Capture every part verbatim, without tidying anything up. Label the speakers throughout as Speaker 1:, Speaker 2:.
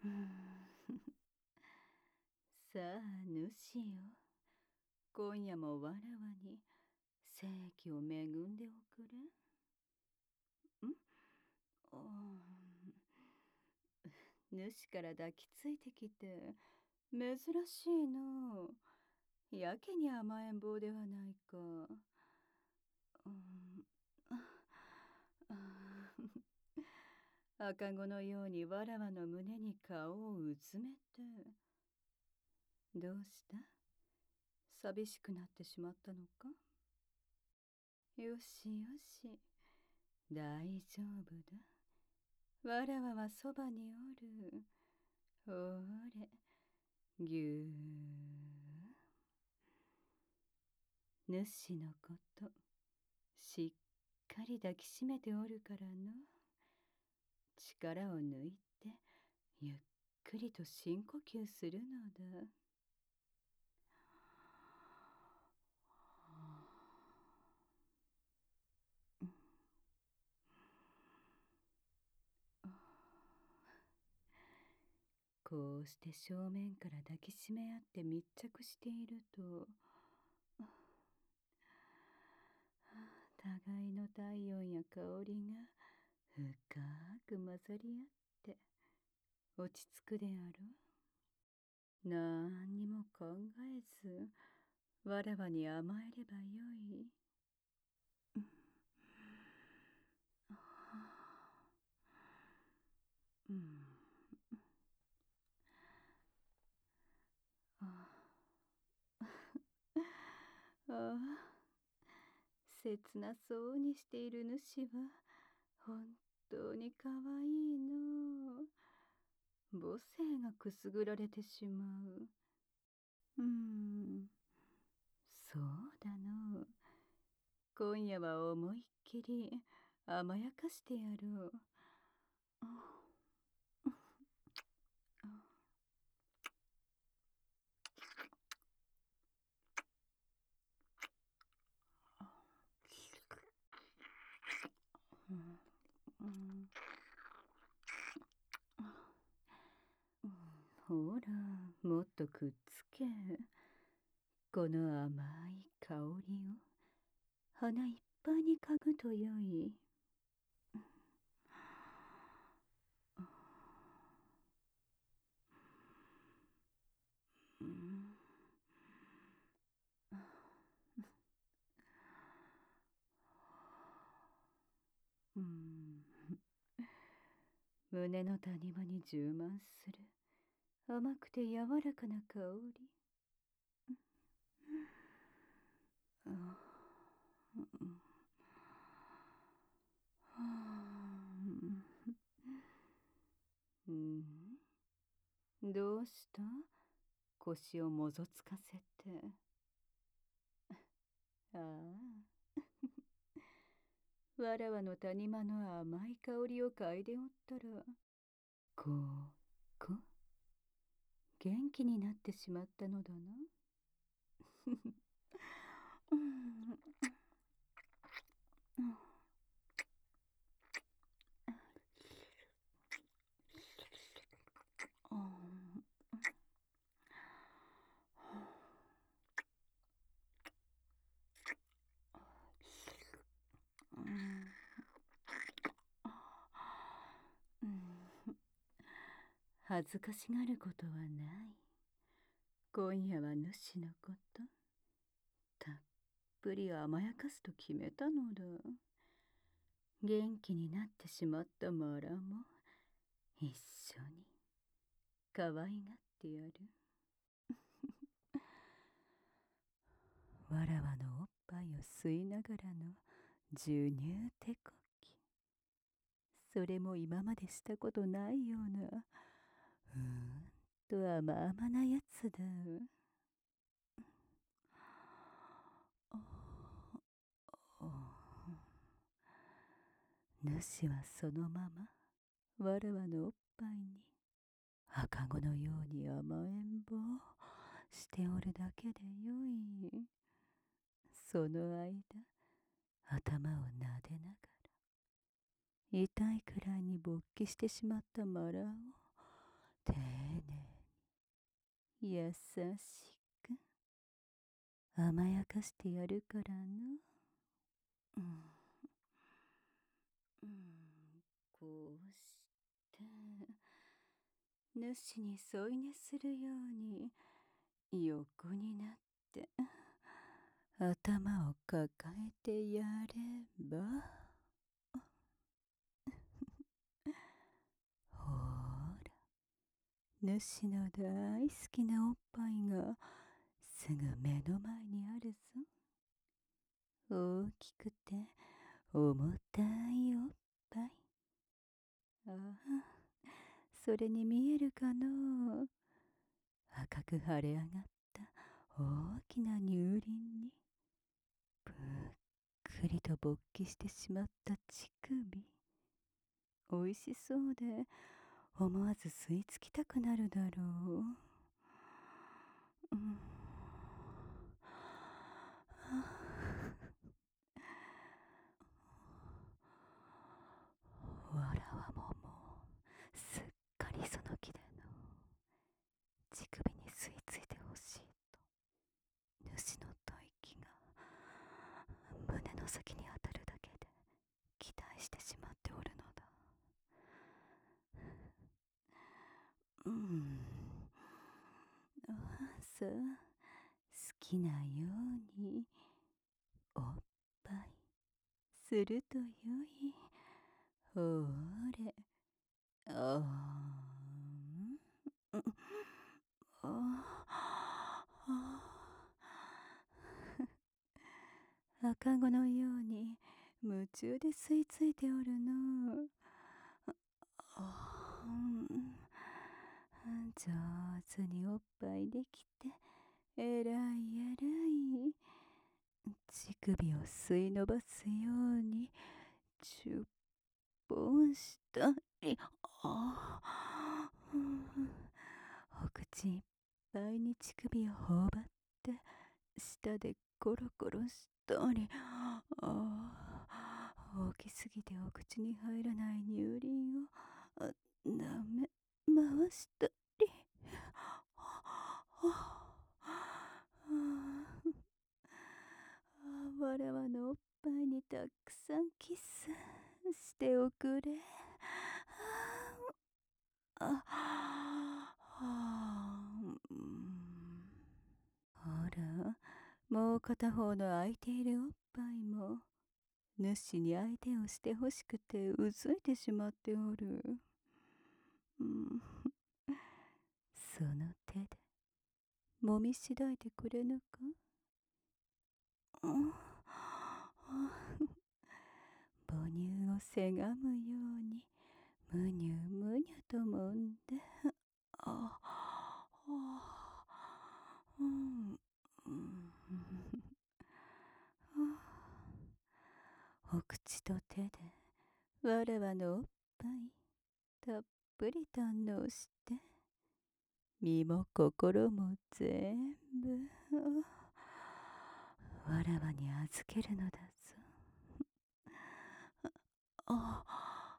Speaker 1: うーんさあ主よ、今夜もわらわに正気を恵んでおくれ。んあー主から抱きついてきて珍しいの。やけに甘えん坊ではないか。うんあ赤子のようにわらわの胸に顔をうずめて。どうした？寂しくなってしまったのか？よしよし、大丈夫だ。わらわはそばにおる。ほれ、ぎゅー。主のこと、しっかり抱きしめておるからの。力を抜いて、ゆっくりと深呼吸するのだ。こうして正面から抱きしめ合って密着していると、互いの体温や香りが深く混ざり合って落ち着くであろう。なんにも考えずわらわに甘えればよい。うんああ、切なそうにしている主は本当にかわいいの。母性がくすぐられてしまう。うーん、そうだの。今夜は思いっきり甘やかしてやろう。うんほら、もっとくっつけ。この甘い香りを鼻いっぱいに嗅ぐとよい。うんうん胸の谷間に充満する甘くて柔らかな香り。あうんうんどうした？腰をもぞつかせて。ああ、わらわの谷間の甘い香りを嗅いでおったら、こう、こう、元気になってしまったのだな。うんうんうんうん恥ずかしがることはない。今夜は主のこと、たっぷり甘やかすと決めたのだ。元気になってしまったマラも一緒に可愛がってやる。わらわのおっぱいを吸いながらの授乳手こき。それも今までしたことないような、うーんと甘々なやつだ。ああ主はそのままわらわのおっぱいに赤子のように甘えん坊しておるだけでよい。その間頭を撫でながら痛いくらいに勃起してしまったマラを丁寧に優しく甘やかしてやるからな。うん、うん、こうして主に添い寝するように横になって頭を抱えてやればほら、主の大好きなおっぱいがすぐ目の前にあるぞ。大きくて重たいおっぱい。ああ、それに見えるかのう。赤く腫れ上がった大きな乳輪にぷっくりと勃起してしまった乳首。おいしそうで思わず吸い付きたくなるだろう。うん、わらわももうすっかりその気での乳首に吸い付いてほしいと主の吐息が胸の先に当たるだけで期待してしまっておるのだ。うん、ああ、さあ、好きなようにおっぱいするとよい。ほれ、あーん、ああ、赤子のように夢中で吸い付いておるの。あー、上手におっぱいできてえらいえらい。乳首を吸い伸ばすようにチュッポンしたり、ああ、うん、お口いっぱいに乳首を頬張って舌でコロコロしたり、ああ、大きすぎてお口に入らない乳輪をあ舐め回したり、ああ、わらわのおっぱいにたくさんキスしておくれ。ああ、うん、ほら、もう片方の空いているおっぱいも主に相手をしてほしくてうずいてしまっておる。うん、その手でもみしだいてくれぬか。うん、母乳をせがむようにむにゅむにゅと揉んで、ああ、うん、うん、お口と手でわらわのおっぱいたっぷり堪能して身も心も全部わらわに預けるのだぞ。ああ、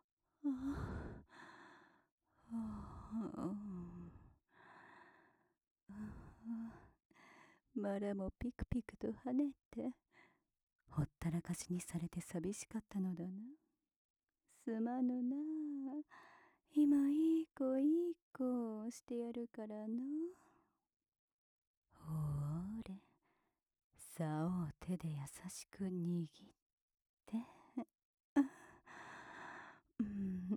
Speaker 1: マラもピクピクと跳ねてほったらかしにされて寂しかったのだな。すまぬな。今いい子いい子してやるからの。ほーれ、竿を手で優しく握って、うん、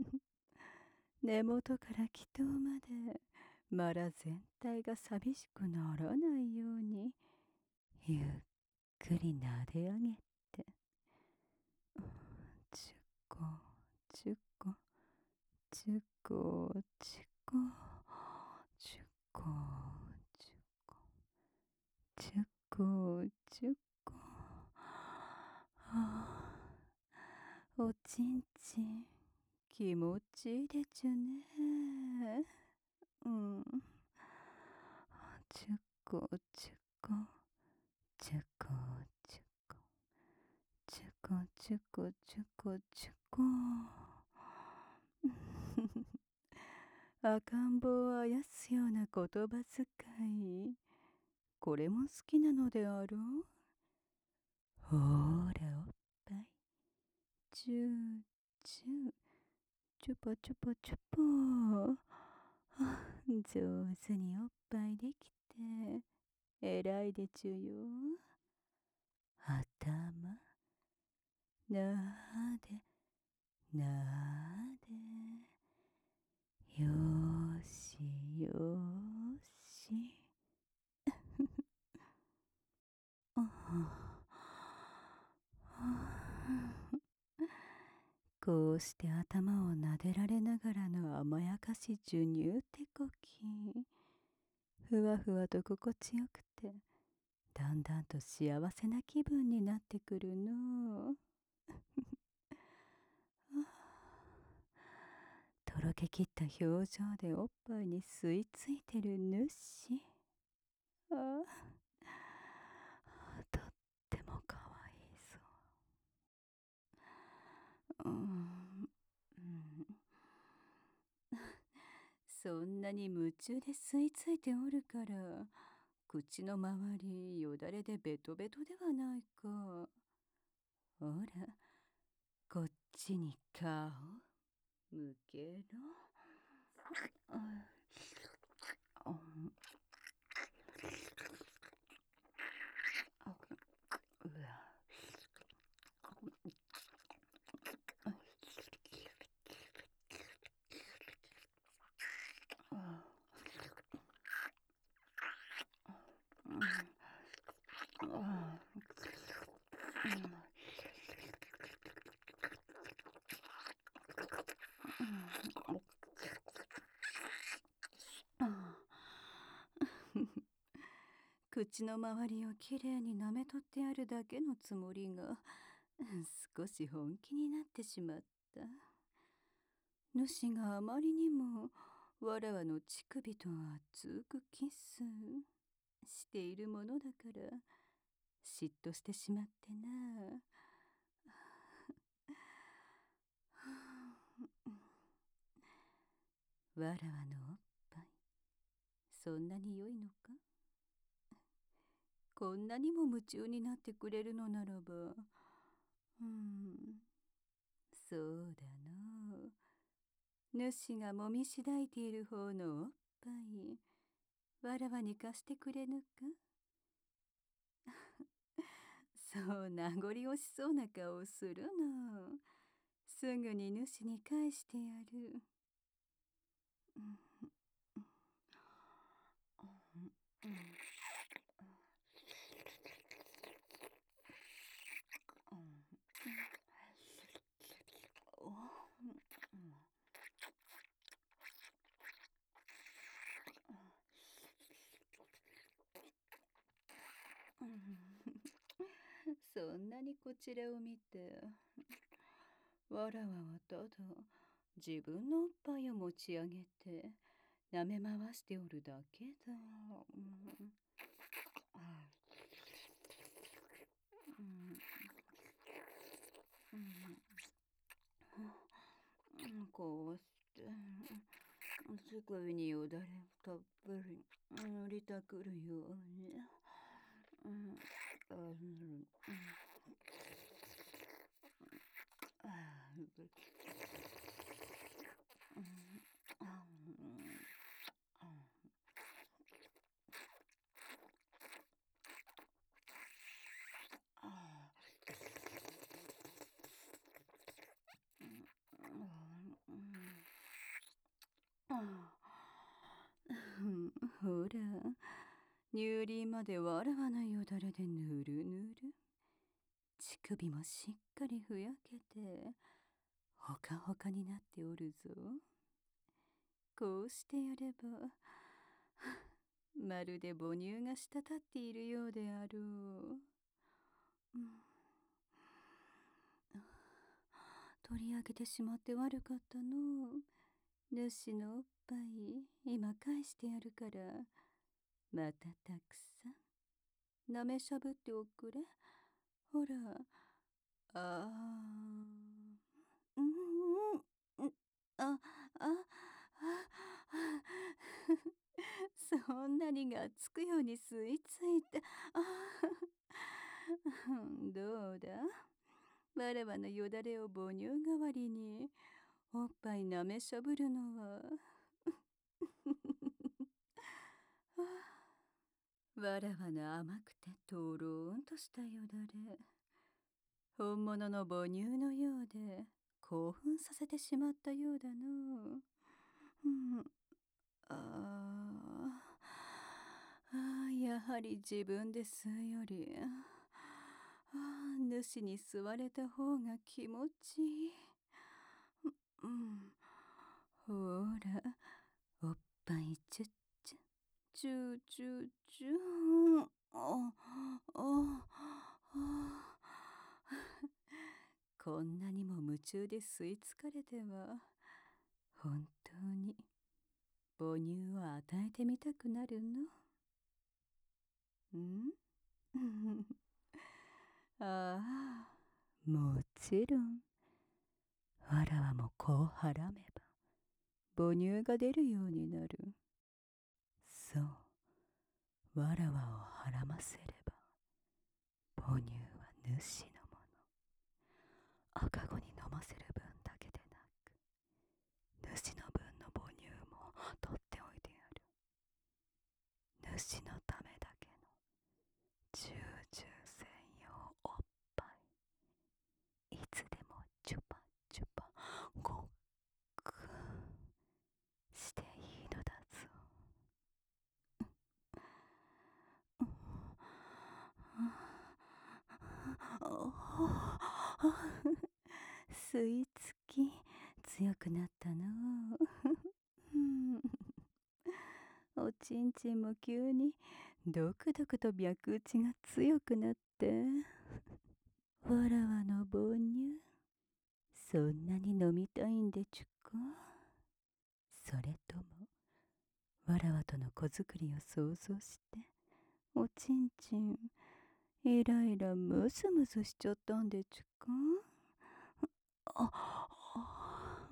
Speaker 1: 根元から祈祷までマラ全体が寂しくならないようにゆっくり撫で上げて、ちゅこちゅこちゅこちゅこちゅこちゅこちゅこちゅこ、はあ、おちんちん気持ちいいでちゅね。うん、ちゅこちゅこちゅこちゅこちゅこちゅこちゅこちゅこ赤ん坊をあやすような言葉遣い、これも好きなのであろう。ほーら、おっぱい。チュー、チュー、チュポチュポチュポ。あ、上手におっぱいできて、えらいでちゅよ。頭、なーで、なーで。よーし、よーし。あこうして頭を撫でられながらの甘やかし授乳手こき。ふわふわと心地よくて、だんだんと幸せな気分になってくるの。とろけきった表情でおっぱいに吸い付いてる主。ああ、とってもかわいいぞ。うん、うん、そんなに夢中で吸い付いておるから、口の周りよだれでベトベトではないか。ほら、こっちに顔向けろ。あああうわああ口の周りをきれいに舐めとってやるだけのつもりが少し本気になってしまった。主があまりにもわらわの乳首と熱くキスしているものだから嫉妬してしまってな。わらわのおっぱい、そんなに良いのか。こんなにも夢中になってくれるのならば、うん、そうだの。主がもみしだいている方のおっぱい、わらわに貸してくれぬか。そう名残惜しそうな顔をするの。すぐに主に返してやる。そんなにこちらを見て、わらわはただ自分のおっぱいを持ち上げて舐め回しておるだけだ。うん、うん、こうして乳首によだれたっぷり塗りたくるように。うん、あうんあほら、乳輪までわらわのよだれでぬるぬる。乳首もしっかりふやけて、ほかほかになっておるぞ。こうしてやれば、まるで母乳が滴っているようであろう。うん、取り上げてしまって悪かったの。主のおっぱい、今返してやるから、またたくさん、舐めしゃぶっておくれ。ほら、あー。うん、うん、あ、あ、あ、 こんなにがっつくように吸い付いて、ああ、どうだ、わらわのよだれを母乳代わりにおっぱい舐めしゃぶるのはわらわの甘くてとろーんとしたよだれ、本物の母乳のようで興奮させてしまったようだの。うん、ああ、ああ、やはり自分で吸うより、ああ、主に吸われた方が気持ちいい。うん、ほら、おっぱいチュッチュ、チューチューチュー、あああ、こんなにも夢中で吸い付かれては本当に母乳を与えてみたくなるの。んああ、もちろん。わらわもこうはらめば母乳が出るようになる。そう、わらわをはらませれば母乳は主のもの。赤子に飲ませる分だけでなく、主の分の母乳も取っておいてやる。主のためだけの重々専用おっぱい。いつでもチュパチュパごっくしていいのだぞ。吸い付き強くなったの。おちんちんも急にドクドクと脈打ちが強くなって、わらわの母乳そんなに飲みたいんでちゅか。それともわらわとの子作りを想像しておちんちんイライラムズムズしちゃったんでちゅか。あ、あ、うん、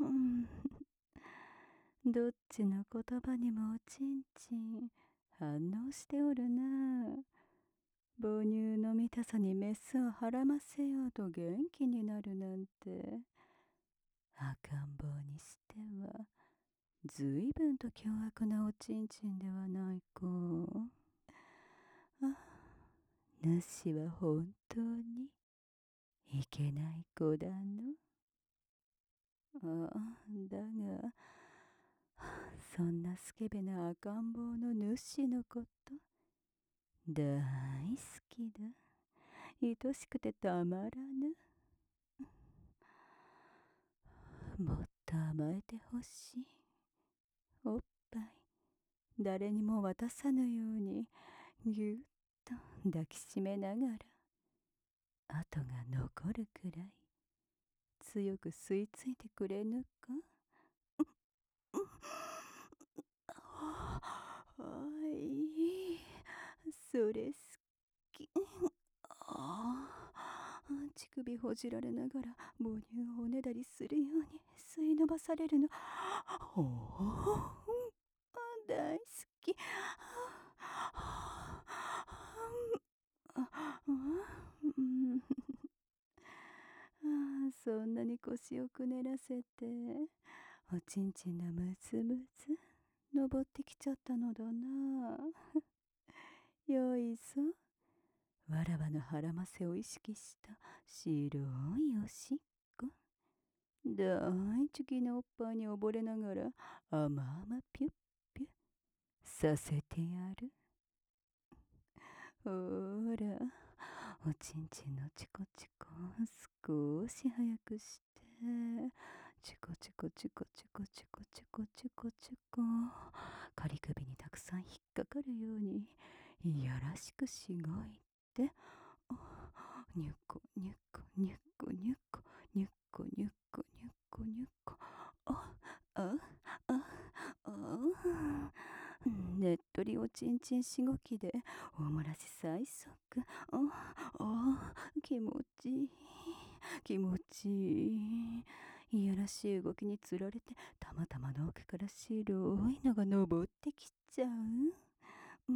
Speaker 1: どっちの言葉にもおちんちん反応しておるな。母乳の見たさにメスをはらませようと元気になるなんて、赤ん坊にしてはずいぶんと凶悪なおちんちんではないか。あ、主は本当にいけない子だの。ああ、だがそんなスケベな赤ん坊の主のこと大好きだ。愛しくてたまらぬ。もっと甘えてほしい。おっぱい誰にも渡さぬようにぎゅっと抱きしめながら跡が残るくらい強く吸い付いてくれぬか。はい、それ好き。ああ、乳首ほじられながら母乳をおねだりするように吸い伸ばされるの。おお、大好き。うん、そんなに腰をくねらせておちんちんのムズムズ登ってきちゃったのだな。よいぞ、わらわのはらませを意識した白いおしっこ。大好きなおっぱいに溺れながら甘々ピュッピュッさせてやる。ほら、おちんちんのチコチコ少し早くして、チコチコチコチコチコチコチコチコ、仮首にたくさん引っかかるようにいやらしくしごいて、ニュコニュコニュコニュコニュコニュコニュコニュコ、ああああ、ねっとりおちんちんしごきでおもらし最速。ああ、気持ちいい気持ちいい。いやらしい動きにつられてたまたまの奥から白いのが登ってきちゃう。 うん、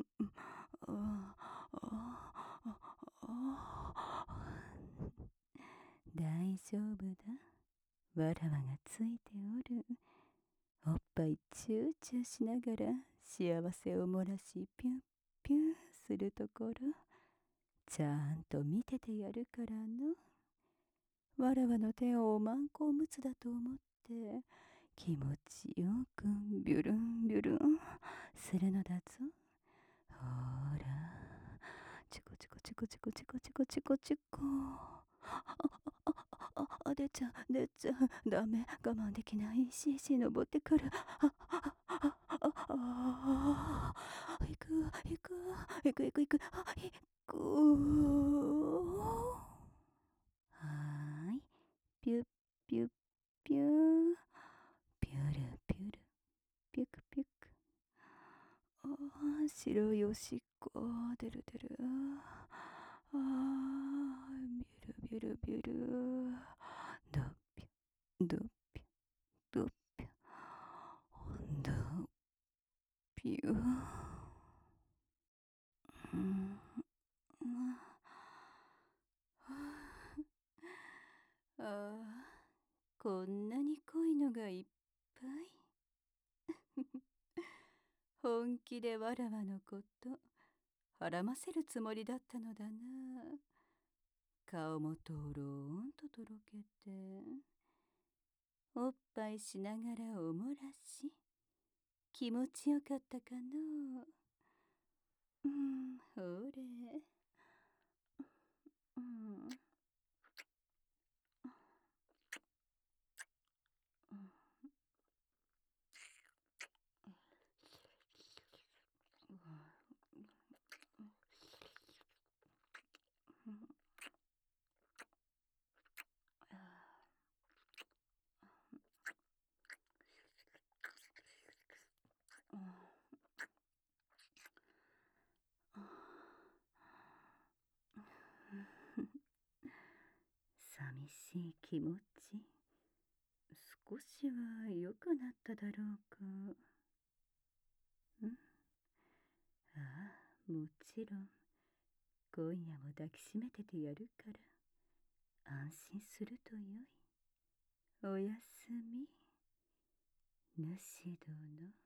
Speaker 1: あああ大丈夫だ。わらわがついておる。おっぱいチューチューしながら幸せを漏らしピュンピュンするところ、ちゃんと見ててやるからの。わらわの手をおまんこおむつだと思って気持ちよくビュルンビュルンするのだぞ。ほら、チコチコチコチコチコチコチコチコ。ああああ出ちゃう出ちゃう、ダメ、我慢できない、しーしー登ってくる。ああああああ行く行く行く行く行く、あ行く。はーい、ピュッピュッピュー、ピュルピュルピュクピュク。あー白いおしっこ出る出る。あービュルビュルビュル、ドッピュドッピュドッピュドッピュ。うんああ、こんなに濃いのがいっぱい。本気でわらわのことはらませるつもりだったのだな。顔もとろーんととろけて、おっぱいしながらおもらし、気持ちよかったかの。うん、ほれ。うん。寂しい気持ち、少しは良くなっただろうか。んああ、もちろん今夜も抱きしめててやるから安心するとよい。おやすみ、主殿。